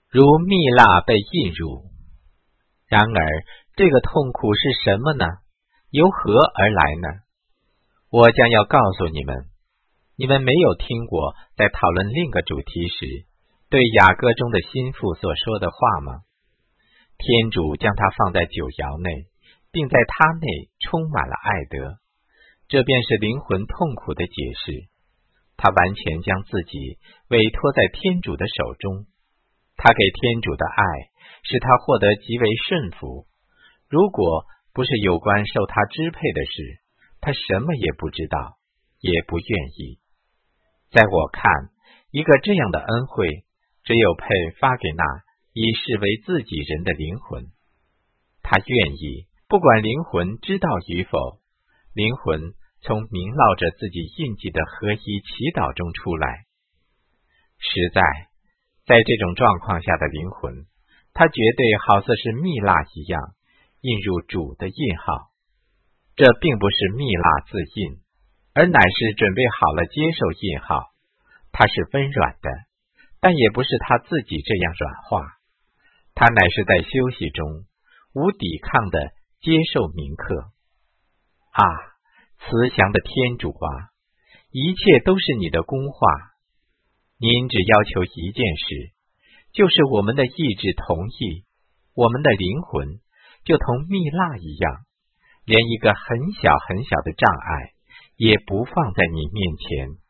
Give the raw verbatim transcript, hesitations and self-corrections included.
如蜜蜡被印入。然而，这个痛苦是什么呢？由何而来呢？我将要告诉你们。你们没有听过在讨论另一个主题时，对雅歌中的心腹所说的话吗？天主将他放在酒窑内，并在他内充满了爱德，这便是灵魂痛苦的解释。他完全将自己委托在天主的手中，他给天主的爱使他获得极为顺服。如果不是有关受他支配的事，他什么也不知道，也不愿意。在我看，一个这样的恩惠，只有配发给那以视为自己人的灵魂。他愿意，不管灵魂知道与否，灵魂从铭烙着自己印记的合一祈祷中出来。实在，在这种状况下的灵魂，它绝对好似是蜜蜡一样，印入主的印号。这并不是蜜蜡自印，而乃是准备好了接受印号。它是温软的，但也不是它自己这样软化。它乃是在休息中无抵抗的接受铭刻。啊，慈祥的天主啊，一切都是你的工画。您只要求一件事，就是我们的意志同意，我们的灵魂就同蜜蜡一样，连一个很小很小的障碍也不放在你面前。